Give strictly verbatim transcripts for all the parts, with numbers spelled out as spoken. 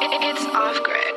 It's off grid.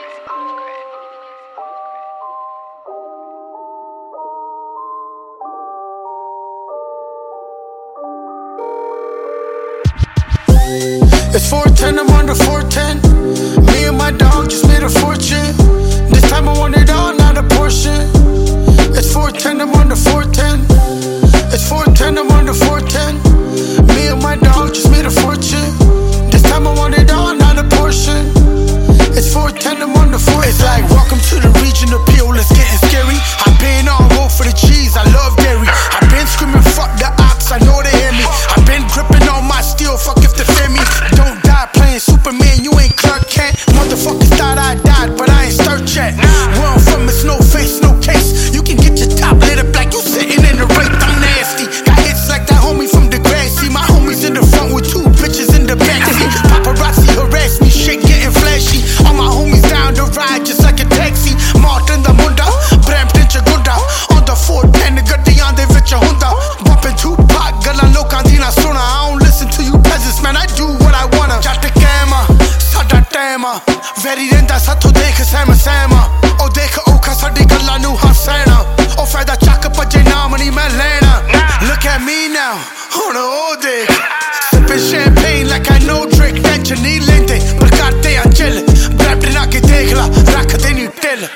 It's four ten, I'm on the four ten. Me and my dog just made a fortune. This time I want it all, not a portion. It's four ten, I'm on the four ten. It's four ten, I'm on the four ten. Me and my dog just made a fortune. This time I want it all, not a portion. It's four ten, I'm on the four ten. It's like, welcome to the region of P O, it's getting scary. I've been on road for the cheese, I love dairy. I've been screaming, fuck the ops, I know they hear me. I've been gripping on my steel, fuck if they fear me. Don't die playing Superman, you ain't Clark Kent. Motherfuckers thought I died, but I ain't start yet. Where I'm from, it's no face, no case. You can get your top lit up like you sitting in the race, I'm nasty. Got hits like that homie from the Grassy. My homies in the front with two bitches in the backseat. Paparazzi harass me, shit getting flashy. All my homies down the ride just like a taxi. Martin the Munda, Brampton Chagunda. On the four ten, ਗੱਡੀਆਂ ਦੇ ਵਿੱਚ ਹੁੰਦਾ. Bumping Tupac, ਗੱਲਾਂ ਲੋਕਾਂ ਦੀ ਨਾ ਸੁਣਾ. I don't listen to you peasants, man, I do what I wanna. ਜੱਟ ਕੈਮਾ, ਸਾਡਾ ਟਾਈਮ ਆ. ਵੈਰੀ ਰਹਿੰਦਾ ਸਾਥੋਂ ਦੇਖ ਸਹਿਮ ਸਹਿਮ ਆ. ਉਹ ਦੇਖ ਔਖਾ ਸਾਡੀ ਗੱਲਾਂ ਨੂੰ ਹੱਸਣਾ. ਉਹ ਫਾਇਦਾ ਚੱਕ ਭੱਜੇ ਨਾਮ ਨਹੀਂ ਮੈਂ ਲੈਣਾ. Look at me now, ਹੁਣ ਉਹ ਦੇਖ. Sipping champagne like I know Drake. Tension ਨਹੀਂ ਲੈਂਦੇ ਪਰ ਕਰਦੇ ਆ chill. Brampton ਆ ਕੇ ਦੇਖ ਲਾ, ਰੱਖਦੇ ਨਹੀਂ ਢਿੱਲ.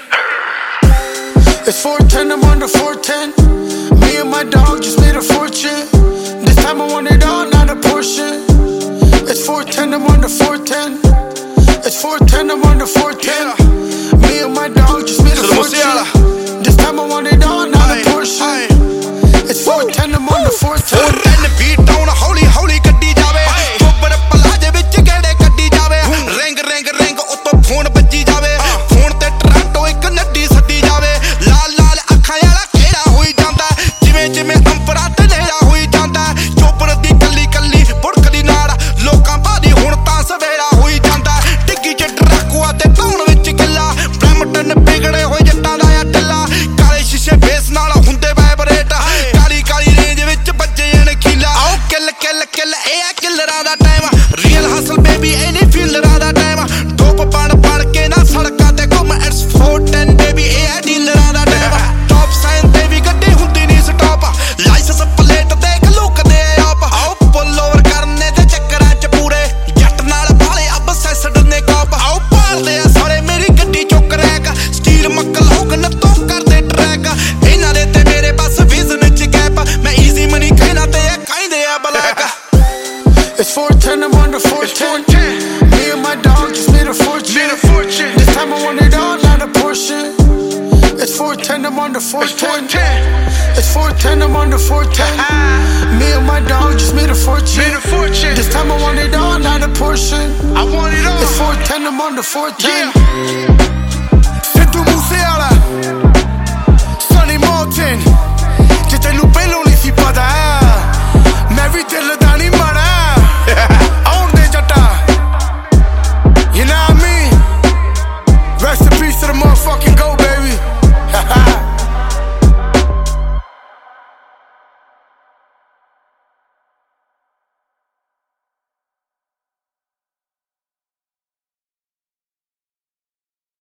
It's four ten, I'm on the four ten. Me and my dog just made a fortune. This time I want it all, not a portion. It's four ten, I'm on the four ten. It's four ten, I'm on the four ten. Me and my dog just made a fortune. This time I want it all, not a portion. It's four ten, I'm on the four ten. four ten beat down, holy holy ਗੱਡੀ ਜਾਵੇ. ਗੋਬਰ ਪਲਾਜੇ ਵਿੱਚ ਕਿਹੜੇ ਗੱਡੀ ਜਾਵੇ. Ring ring ring ਉੱਤੋਂ phone ਵੱਜੀ ਜਾਵੇ. ਫੋਨ ਤੇ ਟਰਾਂਟੋ ਇੱਕ ਨੱਡੀ ਸੱਦੀ ਜਾਵੇ. ਲਾਲ ਲਾਲ ਅੱਖਾਂ ਵਾਲਾ ਕਿਹੜਾ ਹੋਈ ਜਾਂਦਾ. ਜਿਵੇਂ ਜਿਵੇਂ ਅੰਪਰਾ ਤੇ ਨੇੜਾ ਹੋਈ ਜਾਂਦਾ. ਚੋਪਰ ਦੀ ਕੱਲੀ ਕੱਲੀ ਬੁੜਕਦੀ ਨਾਲ ਲੋਕਾਂ ਭਾਦੀ ਹੁਣ ਤਾਂ ਸਵੇਰਾ ਹੋਈ ਜਾਂਦਾ. ਡਿੱਗੀ ਚ ਡਰਾਕੂਆ ਤੇ ਧੌਣ ਵਿੱਚ ਕਿੱਲਾ. ਬ੍ਰੈਂਪਟਨ ਵਿਗੜੇ ਹੋਏ ਜੱਟਾਂ ਦਾ ਆ ਢਿੱਲਾ. ਕਾਲੇ ਸ਼ੀਸ਼ੇ ਬੇਸ ਨਾਲ ਹੁੰਦੇ ਵਾਈਬਰੇਟ. ਕਾਲੀ ਕਾਲੀ ਰੇਂਜ ਵਿੱਚ ਵੱਜੇ ਅਣਖੀਲਾ. ਆਓ ਕਿੱਲ ਕਿੱਲ ਕਿੱਲ ਇਹ ਆ ਕਿੱਲਰਾਂ ਦਾ ਟਾਈਮ. ਰੀਅਲ ਹਸਲ ਬੇਬੀ ਇਹ ਨਹੀਂ ਫੀਲਰਾਂ ਦਾ ਟਾਈਮ. ਟੋਪ ਬਣ ਬਣ ਕੇ ਨਾ ਸੜਕਾਂ ਤੇ ਘੁੰਮ. ਇਟਸ four ten ਬੇਬੀ ਇਹ ਆ ਡੀਲਰਾਂ ਦਾ ਟਾਈਮ. ਟੌਪ ਸਾਈਨ ਤੇ ਵੀ ਗੱਡੀ ਹੁੰਦੀ ਨਹੀਂ ਸਟਾਪ. ਲਾਈਸੈਂਸ ਪਲੇਟ ਦੇਖ ਲੁਕਦੇ ਆਪ. ਆਓ ਪੁੱਲ ਓਵਰ ਕਰਨੇ ਤੇ ਚੱਕਰਾਂ ਚ ਪੂਰੇ. ਜੱਟ ਨਾਲ ਬਾਲੇ ਅਬ ਸੈਸਡ ਨੇ ਕਾਪ. ਆਓ ਪਾਲਦੇ ਆ ਸਾਰੇ ਮੇਰੀ ਗੱਡੀ ਚੁੱਕ ਰੈਕ. ਸਟੀਲ ਮੱਕਲ ਹੋਗ ਨੱਤੋਂ ਕਰਦੇ ਟਰੈਕ. ਇਹਨਾਂ ਦੇ ਤੇ ਮੇਰੇ ਬਸ ਵਿਜ਼ਨ ਚ ਗੈਪ. ਮੈਂ ਈਜ਼ੀ ਮਨੀ ਕਹਿਣਾ ਤੇ ਇਹ ਕਹਿੰਦੇ ਆ black. It's four ten, I'm on the four ten. Me and my dog just made a fortune. This time I want it all, not a portion. It's four ten, I'm on the four ten. It's four ten, I'm on the four ten. Me and my dog just made a fortune. This time I want it all, not a portion. I want it all. It's four ten, I'm on the four ten.